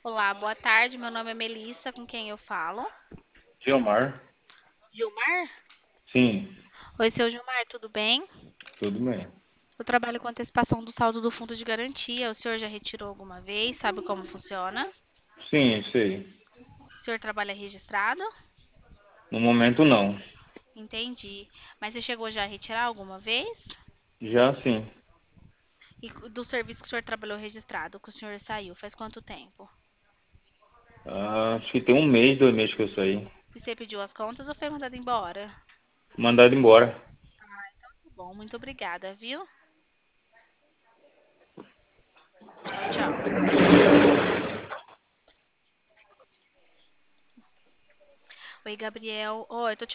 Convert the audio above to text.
Olá, boa tarde. Meu nome é Melissa, com quem eu falo? Gilmar? Gilmar? Sim, Oi, seu Gilmar, tudo bem? tudo bem. Eu trabalho com antecipação do saldo do fundo de garantia. O senhor já retirou alguma vez? Sabe como funciona? Sim, sei. O senhor trabalha registrado? No momento não. Entendi. Mas você chegou já a retirar alguma vez? Já sim. E do serviço que o senhor trabalhou registrado, que o senhor saiu, faz quanto tempo? Acho que tem um mês, 2 meses que eu saí. E você pediu as contas ou foi mandado embora? Mandado embora. Tá bom, muito obrigada, viu? Tchau, tchau. Oi, Gabriel. Oi, eu tô te